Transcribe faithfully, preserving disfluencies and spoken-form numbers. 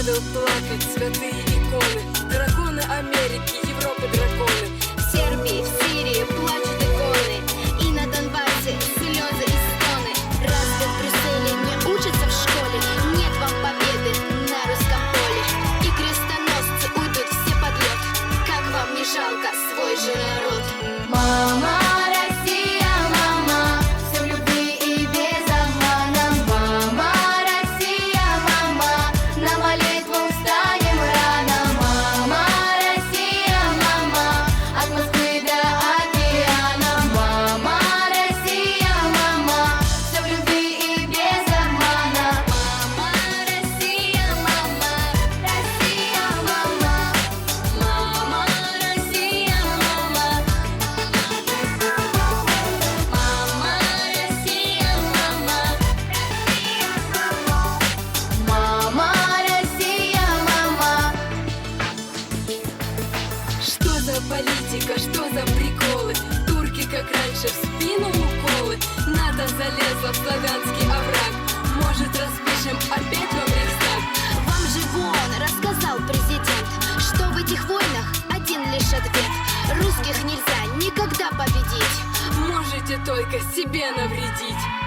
Павел плакать, святые иконы, драконы Америки, Европы драконы. В Сербии, в Сирии плачут иконы, и на Донбассе слезы и стоны. Разве в Брюсселе не учатся в школе? Нет вам победы на русском поле. И крестоносцы уйдут все под лед. Как вам не жалко свой же народ? Мама, Россия, мама, все в любви и без обмана. Мама, Россия, мама, на молитву встанем рано. Мама, Россия, мама, от Москвы до океана. Мама, Россия, мама, все в любви и без обмана. Мама, Россия, мама, Россия, мама. Мама, Россия, мама. Мама, Россия, мама. Мама, Россия, мама. Что за политика, что за приколы? Турки, как раньше, в спину уколы. НАТО залезла в славянский овраг. Может, распишем опять вам Рейхстаг? Вам же вон рассказал президент, что в этих войнах один лишь ответ: русских нельзя никогда победить. Можете только себе навредить.